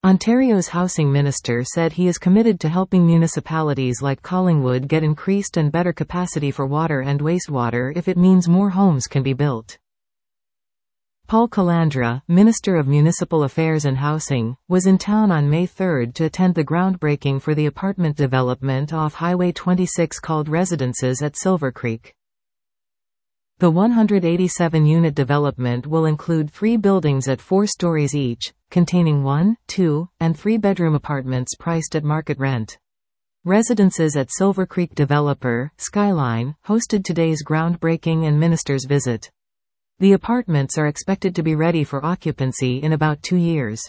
Ontario's housing minister said he is committed to helping municipalities like Collingwood get increased and better capacity for water and wastewater if it means more homes can be built. Paul Calandra, Minister of Municipal Affairs and Housing, was in town on May 3 to attend the groundbreaking for the apartment development off Highway 26 called Residences at Silver Creek. The 187-unit development will include 3 buildings at 4 stories each, containing 1, 2, and 3-bedroom apartments priced at market rent. Residences at Silver Creek developer, Skyline, hosted today's groundbreaking and minister's visit. The apartments are expected to be ready for occupancy in about 2 years.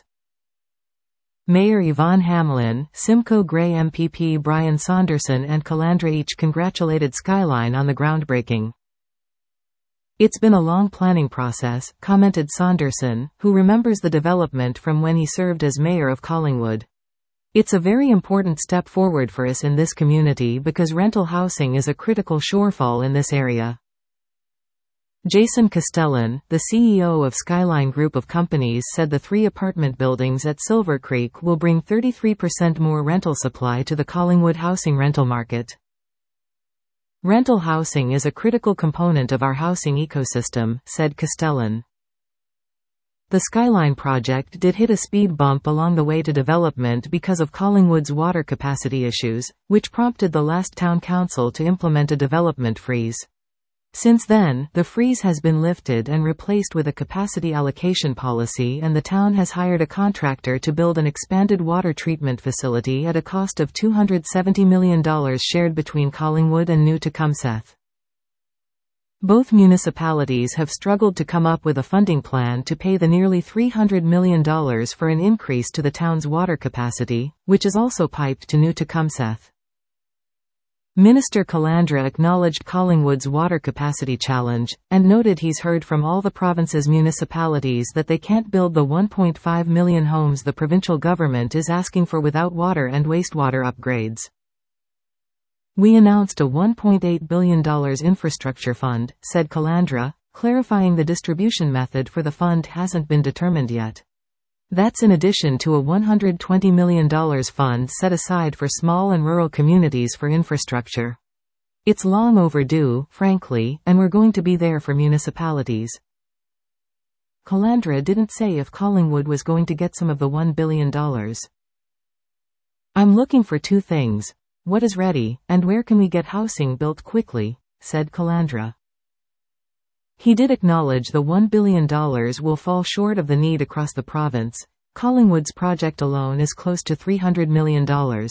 Mayor Yvonne Hamlin, Simcoe Grey MPP Brian Saunderson and Calandra each congratulated Skyline on the groundbreaking. "It's been a long planning process," commented Saunderson, who remembers the development from when he served as mayor of Collingwood. "It's a very important step forward for us in this community because rental housing is a critical shortfall in this area." Jason Castellan, the CEO of Skyline Group of Companies, said the 3 apartment buildings at Silver Creek will bring 33% more rental supply to the Collingwood housing rental market. "Rental housing is a critical component of our housing ecosystem," said Castellan. The Skyline project did hit a speed bump along the way to development because of Collingwood's water capacity issues, which prompted the last town council to implement a development freeze. Since then, the freeze has been lifted and replaced with a capacity allocation policy, and the town has hired a contractor to build an expanded water treatment facility at a cost of $270 million shared between Collingwood and New Tecumseth. Both municipalities have struggled to come up with a funding plan to pay the nearly $300 million for an increase to the town's water capacity, which is also piped to New Tecumseth. Minister Calandra acknowledged Collingwood's water capacity challenge, and noted he's heard from all the province's municipalities that they can't build the 1.5 million homes the provincial government is asking for without water and wastewater upgrades. "We announced a $1.8 billion infrastructure fund," said Calandra, clarifying the distribution method for the fund hasn't been determined yet. That's in addition to a $120 million fund set aside for small and rural communities for infrastructure. "It's long overdue, frankly, and we're going to be there for municipalities." Calandra didn't say if Collingwood was going to get some of the $1 billion. "I'm looking for 2 things. What is ready, and where can we get housing built quickly," said Calandra. He did acknowledge the $1 billion will fall short of the need across the province. Collingwood's project alone is close to $300 million.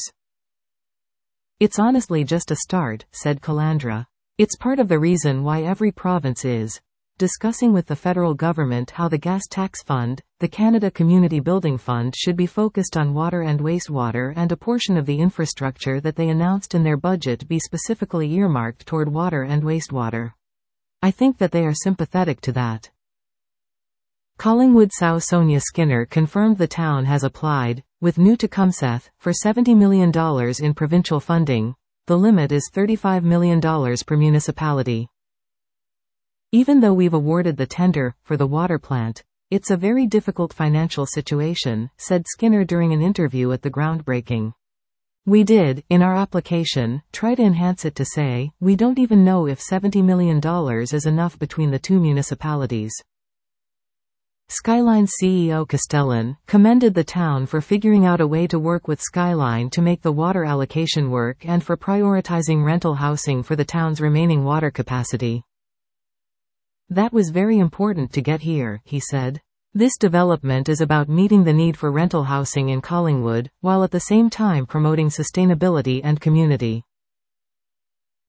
"It's honestly just a start," said Calandra. "It's part of the reason why every province is discussing with the federal government how the gas tax fund, the Canada Community Building Fund, should be focused on water and wastewater, and a portion of the infrastructure that they announced in their budget be specifically earmarked toward water and wastewater. I think that they are sympathetic to that." Collingwood Sow Sonia Skinner confirmed the town has applied, with New Tecumseth, for $70 million in provincial funding. The limit is $35 million per municipality. "Even though we've awarded the tender for the water plant, it's a very difficult financial situation," said Skinner during an interview at the groundbreaking. "We did, in our application, try to enhance it to say, we don't even know if $70 million is enough between the 2 municipalities." Skyline's CEO Castellan commended the town for figuring out a way to work with Skyline to make the water allocation work and for prioritizing rental housing for the town's remaining water capacity. "That was very important to get here," he said. "This development is about meeting the need for rental housing in Collingwood, while at the same time promoting sustainability and community."